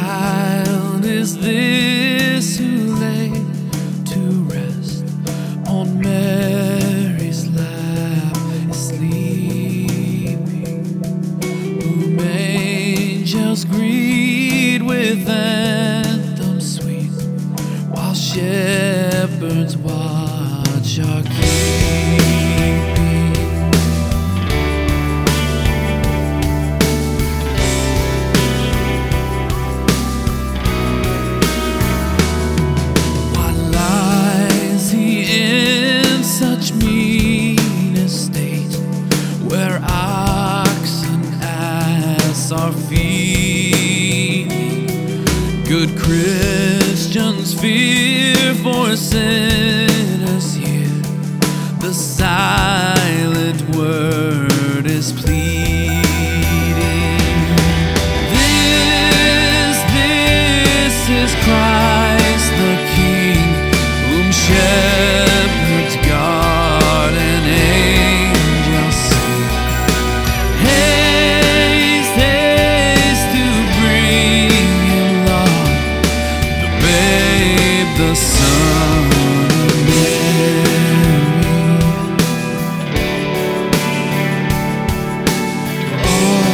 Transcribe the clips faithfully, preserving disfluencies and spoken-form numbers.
child is this who lay to rest on Mary's lap is sleeping, whom angels greet with anthems sweet, while shepherds watch our keeping. Such mean estate, where ox and ass are feeding, good Christians fear for sinners here, the silent word is pleading. This, this is Christ the King, whom shepherds guard and angels sing. Haste, haste to bring him, Lord, the babe, the Son of Mary. Oh,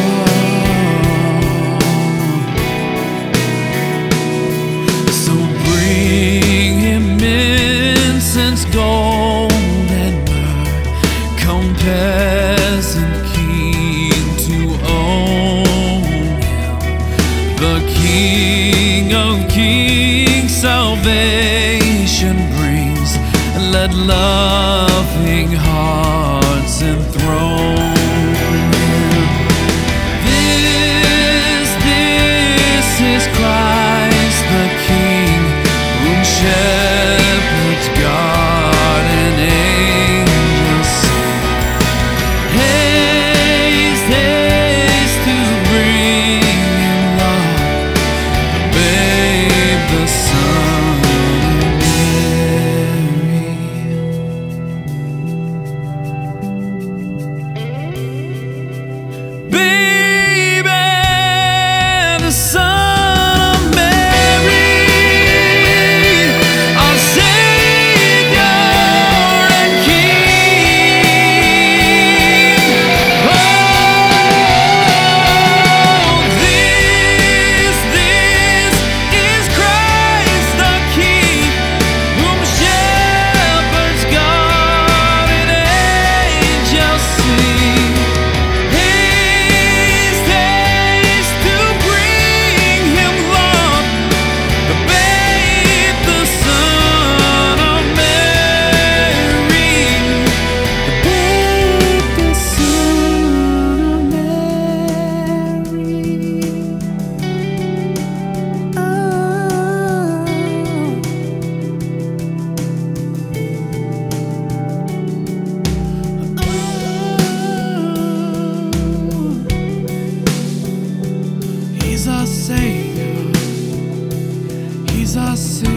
so bring him incense, gold, and myrrh, come peasant king to own him, the King of kings salvation brings, and let loving hearts enthrone him. This, this is Christ the King, whom shepherds guard and angels sing. Haste, haste to bring him, Lord, the babe, the Son of Mary. Baby, the Son of Mary, our Savior and King. Oh, this, this is Christ the King, whom shepherds guard and angels sing. Haste, haste to bring him, Lord, the babe, the Son of Mary, the babe, the Son of Mary. Oh, oh. He's our Savior, he's our Savior.